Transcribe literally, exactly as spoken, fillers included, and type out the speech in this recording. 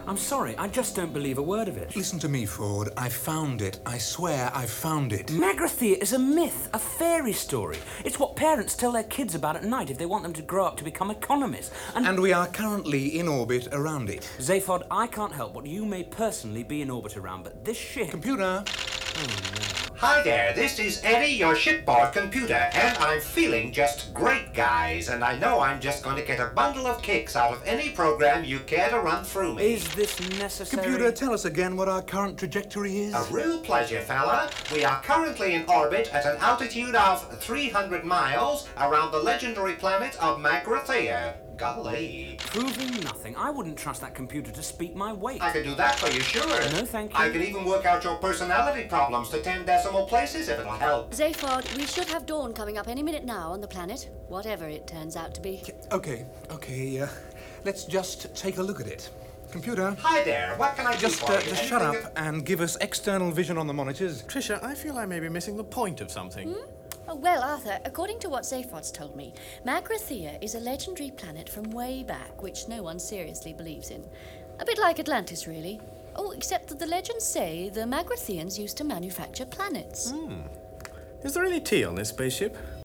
I'm sorry, I just don't believe a word of it. Listen to me, Ford. I found it. I swear I found it. Magrathea is a myth, a fairy story. It's what parents tell their kids about at night if they want them to grow up to become economists. And, And we are currently in orbit around it. Zaphod, I can't help what you may personally be in orbit around, but this ship... Computer. Hi there, this is Eddie, your shipboard computer, and I'm feeling just great, guys, and I know I'm just going to get a bundle of kicks out of any program you care to run through me. Is this necessary? Computer, tell us again what our current trajectory is. A real pleasure, fella. We are currently in orbit at an altitude of three hundred miles around the legendary planet of Magrathea. Golly. Proving nothing. I wouldn't trust that computer to speak my weight. I can do that for you, sure. No, thank you. I can even work out your personality problems to ten decimal places if it'll help. Zaphod, we should have dawn coming up any minute now on the planet, whatever it turns out to be. Okay, okay, uh, let's just take a look at it. Computer. Hi there, what can I do Just, for uh, you? just shut Anything up and give us external vision on the monitors. Trisha, I feel I may be missing the point of something. Hmm? Oh, well, Arthur, according to what Zaphod's told me, Magrathea is a legendary planet from way back, which no one seriously believes in. A bit like Atlantis, really. Oh, except that the legends say the Magratheans used to manufacture planets. Is there any tea on this spaceship?